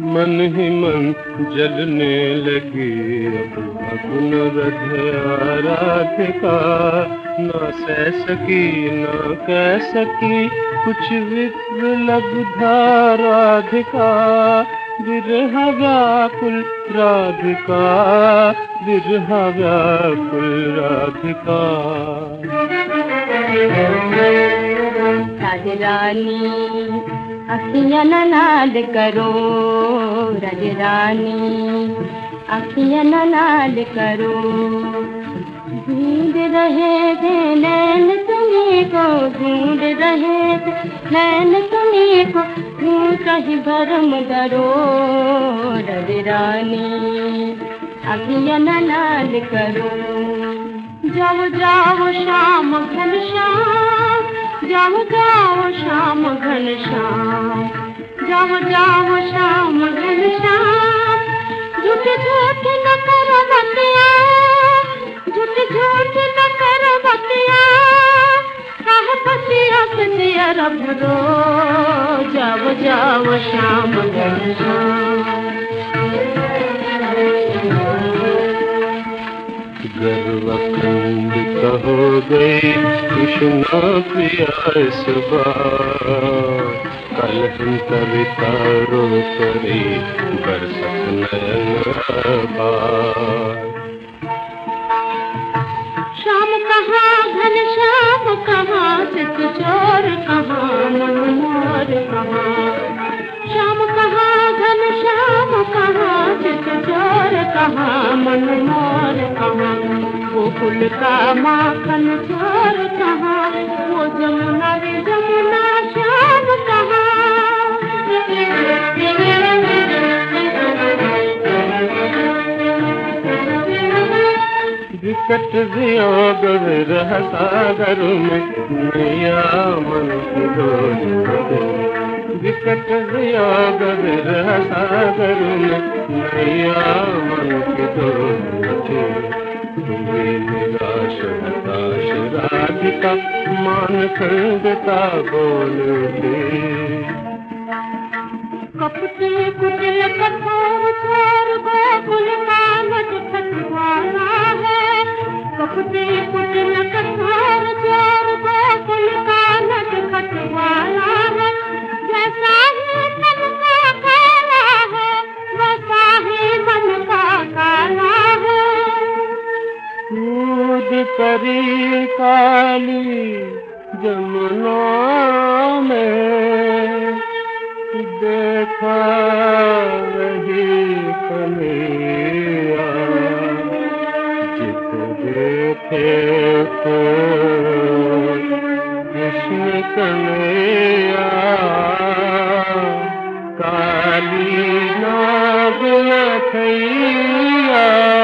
मन ही मन जलने लगी अब न रधे राधिका। न सह सकी न कह सकी कुछ विप्र लब्धा राधिका। विरह व्याकुल राधिका, विरह व्याकुल राधिका। राधे रानी अखियाँ न लाल करो, राधे रानी अखियाँ न लाल करो। ढूंढ रहे थे नैन तुम्हीं को, ढूंढ रहे थे नैन तुम्हीं को, यूं कहीं भरम डरो। राधे रानी अखियाँ न लाल करो। जाओ जाओ शाम घनश्याम, जाओ जाओ शाम घनश्याम, जाओ जाओ शाम घनश्याम। झूठ झूठ न करो बतिया, झूठ झूठ न करो बतिया। आह बतिया बतिया रब रो। जाओ जाओ शाम घनश्याम। गर्वखंड हो गई कृष्णा प्रियास बार। कल हम कविता रो करे बरसत नयन बार। शाम कहाँ घनश्याम कहाँ, सित चोर कहाँ, मन मोर कहाँ। शाम कहाँ घनश्याम कहाँ, सित चोर कहाँ, मन मोर कहाँ। गोकुल का माखन चोर कहाँ, वो जमुना रे जमुना श्याम कहाँ। विकट वियोग विरह सागर में नैया मन की डोले। विकट वियोग विरह सागर में नैया मन की डोले। तुम्हें निराश हताश राधिका मान खंडता बोलते। कपटी कुटिल कठोर चोर गोकुल का नटखट वाला है। कपटी कुटिल कठोर चोर गोकुल का नटखट वाला है। जैसा ही मन का काला है, वैसा ही मन का काला है। कूद करी काली जमुना में, देखा रही कन्हैया। जित देखे तो कृष्ण कन्हैया। काली नाग लखैया।